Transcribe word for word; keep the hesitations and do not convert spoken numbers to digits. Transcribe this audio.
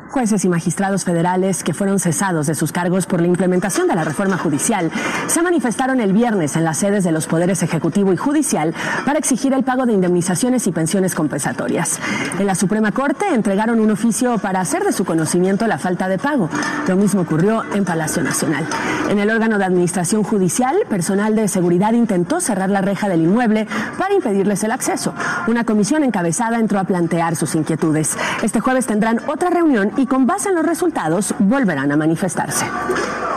Jueces y magistrados federales que fueron cesados de sus cargos por la implementación de la reforma judicial se manifestaron el viernes en las sedes de los poderes ejecutivo y judicial para exigir el pago de indemnizaciones y pensiones compensatorias. En la Suprema Corte entregaron un oficio para hacer de su conocimiento la falta de pago. Lo mismo ocurrió en Palacio Nacional. En el órgano de administración judicial, personal de seguridad intentó cerrar la reja del inmueble para impedirles el acceso. Una comisión encabezada entró a plantear sus inquietudes. Este jueves tendrán otra reunión y con base en los resultados volverán a manifestarse.